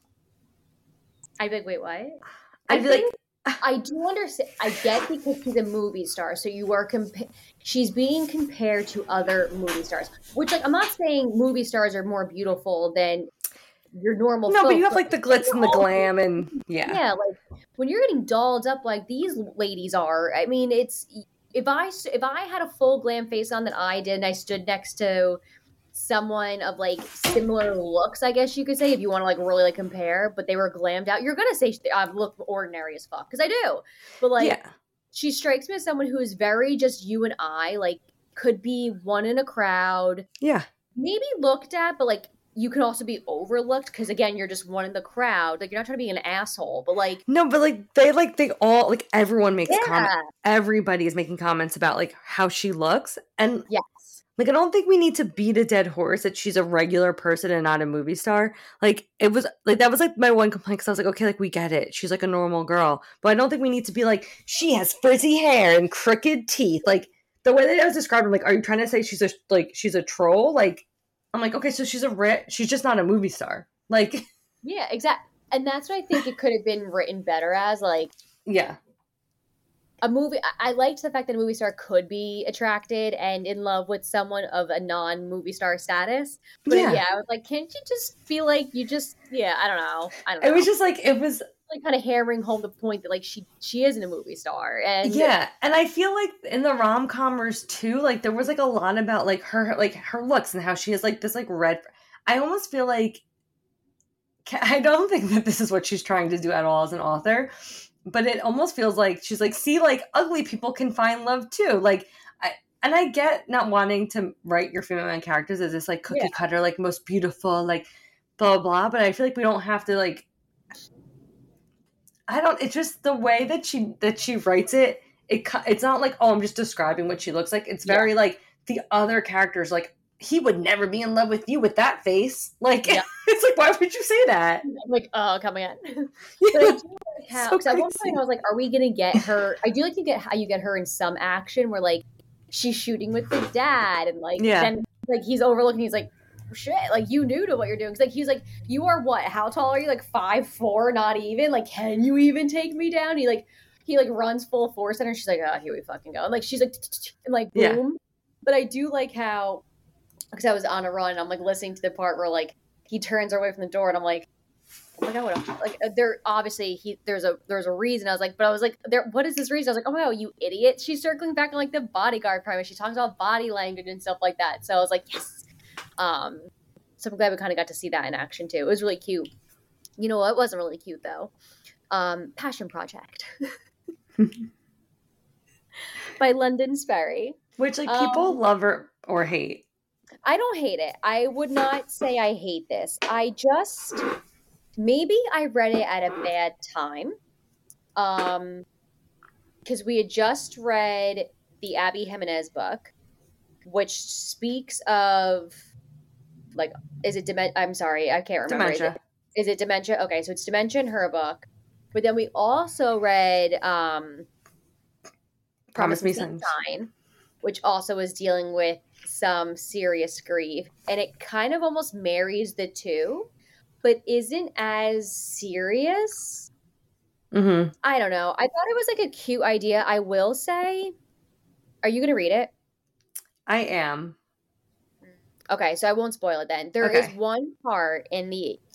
I'd be like, wait, what?
I'd be like,
I do understand. I get because she's a movie star, so you are she's being compared to other movie stars. Which, like, I'm not saying movie stars are more beautiful than your normal.
No,
folks,
but you have like the glitz and the glam, and
yeah, like when you're getting dolled up like these ladies are. I mean, it's if I had a full glam face on that I did, and I stood next to someone of like similar looks, I guess you could say, if you want to like really like compare, but they were glammed out, you're gonna say I look ordinary as fuck, because I do. But like, she strikes me as someone who is very just you and I, like could be one in a crowd, maybe looked at, but like you can also be overlooked because again, you're just one in the crowd. Like you're not trying to be an asshole, but like
no, but like they all like everyone makes comments. Everybody is making comments about like how she looks, and like, I don't think we need to beat a dead horse that she's a regular person and not a movie star. Like, it was, like, that was, like, my one complaint, because I was like, okay, like, we get it. She's, like, a normal girl. But I don't think we need to be like, she has frizzy hair and crooked teeth. Like, the way that I was described, I'm like, are you trying to say she's a troll? Like, I'm like, okay, so she's just not a movie star. Like.
Yeah, exactly. And that's what I think it could have been written better as, like.
Yeah.
A movie. I liked the fact that a movie star could be attracted and in love with someone of a non-movie star status. But I was like, can't you just feel like you just? Yeah, I don't know.
It was just like it was
like kind of hammering home the point that like she isn't a movie star, and
and I feel like in the rom-commers too, like there was like a lot about like her looks and how she has like this like red. I almost feel like I don't think that this is what she's trying to do at all as an author. But it almost feels like she's like, see, like, ugly people can find love too. Like, I get not wanting to write your female main characters as this, like, cookie cutter, like, most beautiful, like, blah, blah, blah. But I feel like we don't have to, like, it's just the way that she writes it, it's not like, oh, I'm just describing what she looks like. It's very, like, the other characters, like, he would never be in love with you with that face. Like, it's like, why would you say that?
I'm like, oh, come on. But I do like how, because at one point I was like, are we going to get her? I do like to get how you get her in some action where, like, she's shooting with the dad and, like, then, like, he's overlooking, he's like, shit, like, you knew to what you're doing. Because, like, he's like, you are what? How tall are you? Like, 5'4", not even? Like, can you even take me down? He runs full force at her. She's like, oh, here we fucking go. And, like, she's like, and, like, boom. But I do like how, because I was on a run, I'm like listening to the part where like he turns her away from the door, and I'm like, oh my god, like there obviously there's a reason. I was like, what is this reason? I was like, oh my god, you idiot! She's circling back on like the bodyguard premise. She talks about body language and stuff like that. So I was like, yes. So I'm glad we kind of got to see that in action too. It was really cute. You know what wasn't really cute though? Passion Project by London Sperry,
which like people love or hate.
I don't hate it. I would not say I hate this. Maybe I read it at a bad time. Because we had just read the Abby Jimenez book, which speaks of, like, is it dementia? I'm sorry, I can't remember.
Dementia.
Is it dementia? Okay, so it's dementia in her book. But then we also read Promise Me Sunshine, which also is dealing with some serious grief, and it kind of almost marries the two, but isn't as serious.
Mm-hmm.
I don't know. I thought it was like a cute idea. I will say, are you going to read it?
I am.
Okay, so I won't spoil it then. There is one part in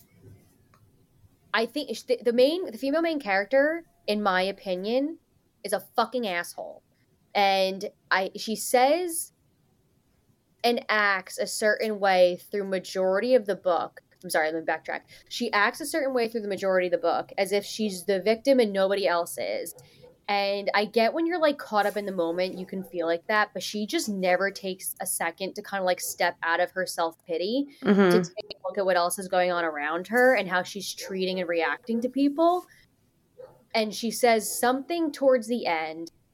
I think the female main character, in my opinion, is a fucking asshole. And she says and acts a certain way through majority of the book. I'm sorry, let me backtrack. She acts a certain way through the majority of the book, as if she's the victim and nobody else is. And I get when you're like caught up in the moment, you can feel like that, but she just never takes a second to kind of like step out of her self-pity to take a look at what else is going on around her and how she's treating and reacting to people. And she says something towards the end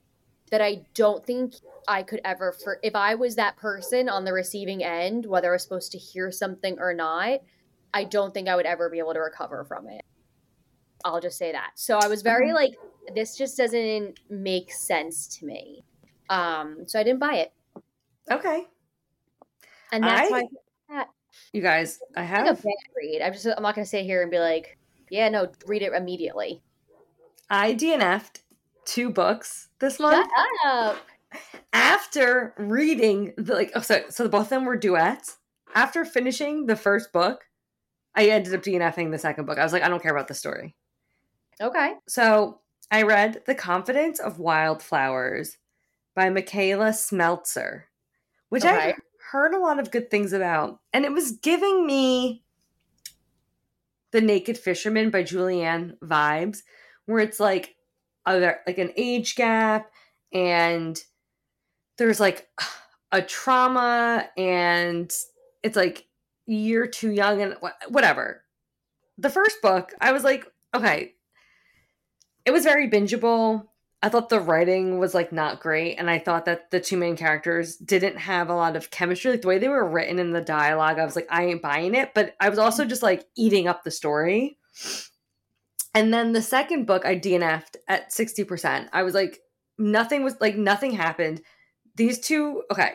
that I don't think I could ever, if I was that person on the receiving end, whether I was supposed to hear something or not, I don't think I would ever be able to recover from it. I'll just say that. So I was very like, this just doesn't make sense to me. So I didn't buy it.
Okay.
And that's why
you guys, I have
like a bad read. I'm not going to sit here and be like, yeah, no, read it immediately.
I DNF'd 2 books this month.
Shut up.
After reading so both of them were duets. After finishing the first book, I ended up DNFing the second book. I was like, I don't care about the story.
Okay.
So I read The Confidence of Wildflowers by Michaela Smeltzer, which I heard a lot of good things about. And it was giving me The Naked Fisherman by Julianne vibes, where it's like an age gap, and there's like a trauma, and it's like you're too young and whatever. The first book, I was like, okay. It was very bingeable. I thought the writing was like not great, and I thought that the 2 main characters didn't have a lot of chemistry. Like the way they were written in the dialogue, I was like, I ain't buying it. But I was also just like eating up the story. And then the second book, I DNF'd at 60%. I was like, nothing happened. These 2, okay.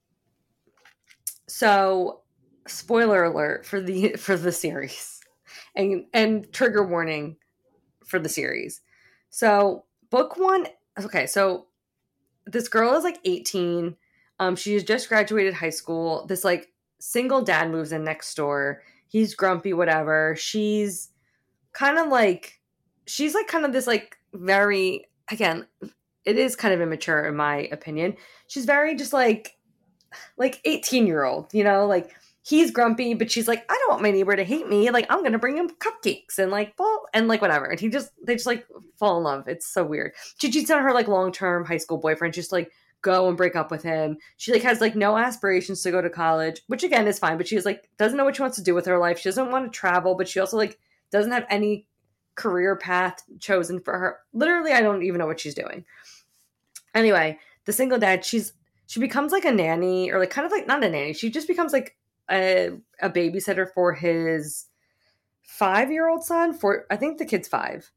So, spoiler alert for the series, and trigger warning for the series. So book 1, okay, so this girl is like 18. She has just graduated high school. This like single dad moves in next door. He's grumpy, whatever. She's kind of this like very, again, it is kind of immature in my opinion. She's very just like 18-year-old, you know, like he's grumpy, but she's like, I don't want my neighbor to hate me. Like, I'm going to bring him cupcakes and like, well, and like whatever. And they just like fall in love. It's so weird. She cheats on her like long-term high school boyfriend. Just like go and break up with him. She like has like no aspirations to go to college, which again is fine. But she's like, doesn't know what she wants to do with her life. She doesn't want to travel, but she also like doesn't have any career path chosen for her. Literally, I don't even know what she's doing. Anyway, the single dad, she becomes like a nanny, or like kind of like not a nanny. She just becomes like a babysitter for his 5-year-old son. I think the kid's 5.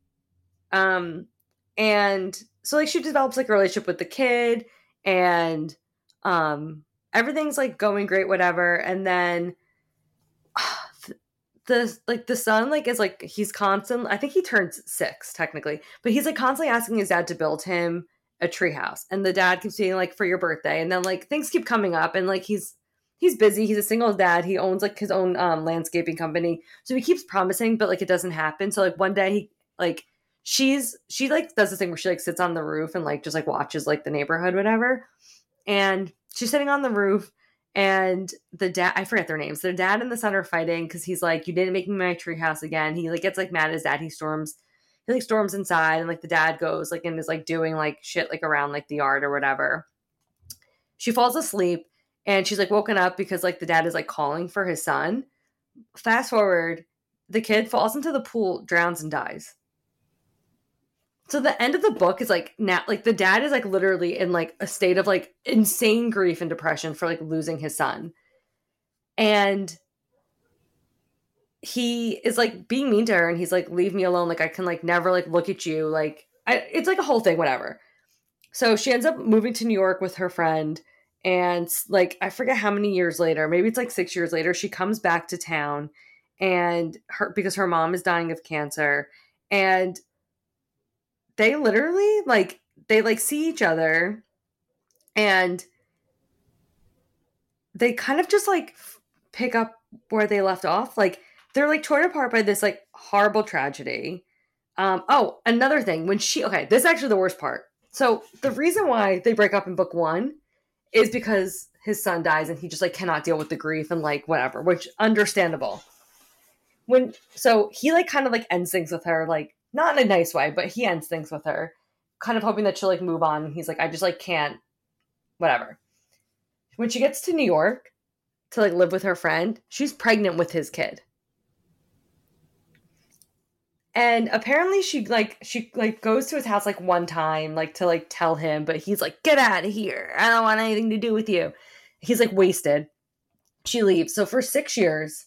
And so like she develops like a relationship with the kid, and everything's like going great, whatever. And then the son like is like, he's constant, I think he turns 6 technically, but he's like constantly asking his dad to build him a treehouse, and the dad keeps saying like, for your birthday, and then like things keep coming up, and like he's busy, he's a single dad, he owns like his own landscaping company, so he keeps promising, but like it doesn't happen. So like one day he like she like does this thing where she like sits on the roof and like just like watches like the neighborhood, whatever, and she's sitting on the roof, and the dad, I forget their names, the dad and the son are fighting because he's like, you didn't make me my treehouse again. He like gets like mad at his dad. He storms inside, and like the dad goes like and is like doing like shit like around like the yard or whatever. She falls asleep, and she's like woken up because like the dad is like calling for his son. Fast forward, the kid falls into the pool, drowns, and dies. So the end of the book is like, now like the dad is like literally in like a state of like insane grief and depression for like losing his son. And he is like being mean to her, and he's like, leave me alone. Like I can like never like look at you. Like it's like a whole thing, whatever. So she ends up moving to New York with her friend. And like, I forget how many years later, maybe it's like 6 years later, she comes back to town, and because her mom is dying of cancer, and they literally like, they like see each other, and they kind of just like pick up where they left off. Like they're like torn apart by this like horrible tragedy. Oh, another thing, this is actually the worst part. So the reason why they break up in book 1 is because his son dies, and he just like cannot deal with the grief and like whatever, which understandable. So he like kind of like ends things with her, like not in a nice way, but he ends things with her, kind of hoping that she'll like move on. And he's like, I just like can't, whatever. When she gets to New York to like live with her friend, she's pregnant with his kid. And apparently she goes to his house like one time, like to like tell him, but he's like, get out of here. I don't want anything to do with you. He's like wasted. She leaves. So for 6 years,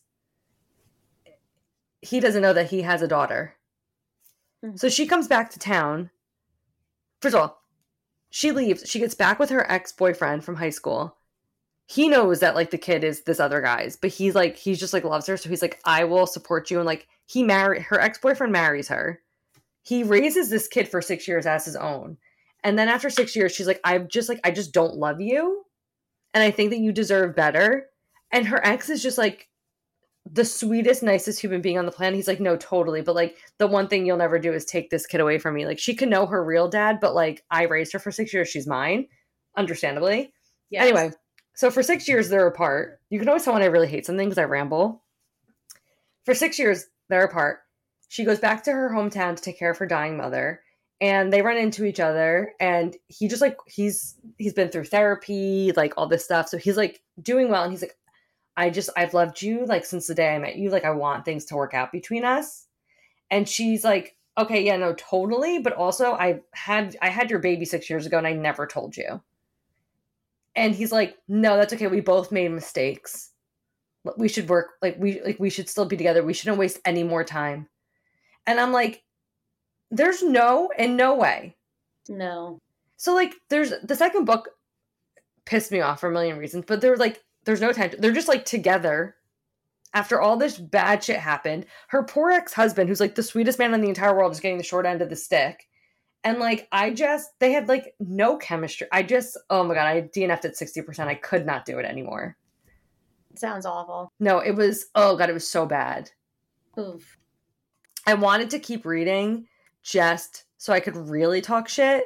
he doesn't know that he has a daughter. So she comes back to town. First of all, she leaves. She gets back with her ex-boyfriend from high school. He knows that like the kid is this other guy's, but he's just like loves her. So he's like, I will support you. And like her ex-boyfriend marries her. He raises this kid for 6 years as his own. And then after 6 years, she's like, I just don't love you. And I think that you deserve better. And her ex is just like the sweetest, nicest human being on the planet. He's like, no, totally. But like the one thing you'll never do is take this kid away from me. Like she can know her real dad, but like I raised her for 6 years. She's mine. Understandably. Yes. Anyway. So for 6 years, they're apart. You can always tell when I really hate something because I ramble. For 6 years, they're apart. She goes back to her hometown to take care of her dying mother. And they run into each other. And he just like, he's been through therapy, like all this stuff. So he's like doing well. And he's like, I've loved you like since the day I met you. Like I want things to work out between us. And she's like, okay, yeah, no, totally. But also I had your baby 6 years ago and I never told you. And he's like, no, that's okay. We both made mistakes. We should work. We should still be together. We shouldn't waste any more time. And I'm like, there's no way.
No.
So like, there's the second book pissed me off for a million reasons, but there's no time. They're just like together after all this bad shit happened. Her poor ex-husband, who's like the sweetest man in the entire world, is getting the short end of the stick. And like, they had like no chemistry. Oh my God, I DNF'd at 60%. I could not do it anymore.
Sounds awful.
No, it was, oh God, it was so bad.
Oof.
I wanted to keep reading just so I could really talk shit.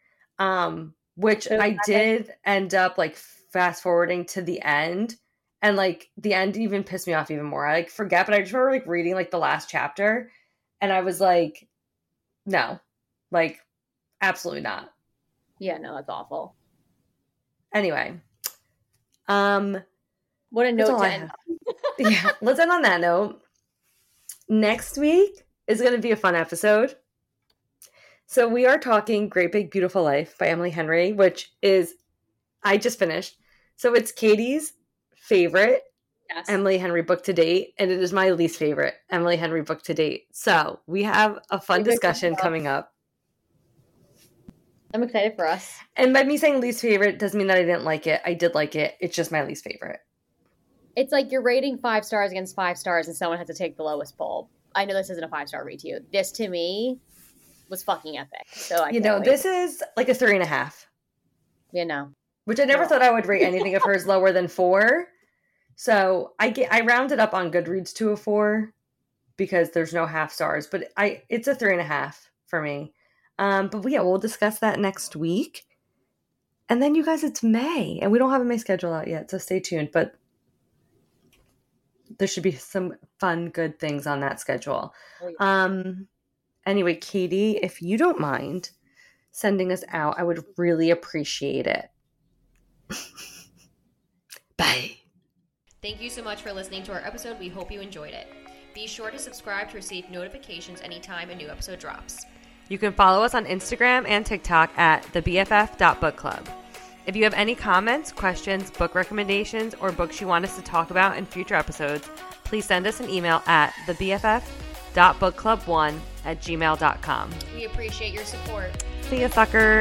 Which I did end up like fast forwarding to the end. And like the end even pissed me off even more. I like forget, but I just remember like reading like the last chapter. And I was like, no, like, absolutely not.
Yeah, no, that's awful.
Anyway.
What a note to end on.
Yeah, let's end on that note. Next week is going to be a fun episode. So we are talking Great Big Beautiful Life by Emily Henry, which is, I just finished. So it's Katie's favorite Emily Henry book to date, and it is my least favorite Emily Henry book to date. So we have a fun discussion coming up.
I'm excited for us.
And by me saying least favorite doesn't mean that I didn't like it. I did like it. It's just my least favorite.
It's like you're rating 5 stars against 5 stars and someone has to take the lowest poll. I know this isn't a 5-star read to you. This to me was fucking epic. So
this is like a 3.5.
You know.
Which I never thought I would rate anything of hers lower than 4. So I rounded up on Goodreads to a 4 because there's no half stars, but it's a 3.5 for me. But yeah, we'll discuss that next week. And then you guys, it's May and we don't have a May schedule out yet. So stay tuned, but there should be some fun, good things on that schedule. Oh, yeah. Anyway, Katie, if you don't mind sending us out, I would really appreciate it. Bye.
Thank you so much for listening to our episode. We hope you enjoyed it. Be sure to subscribe to receive notifications anytime a new episode drops.
You can follow us on Instagram and TikTok at thebff.bookclub. If you have any comments, questions, book recommendations, or books you want us to talk about in future episodes, please send us an email at thebff.bookclub1@gmail.com.
We appreciate your support.
See ya, suckers.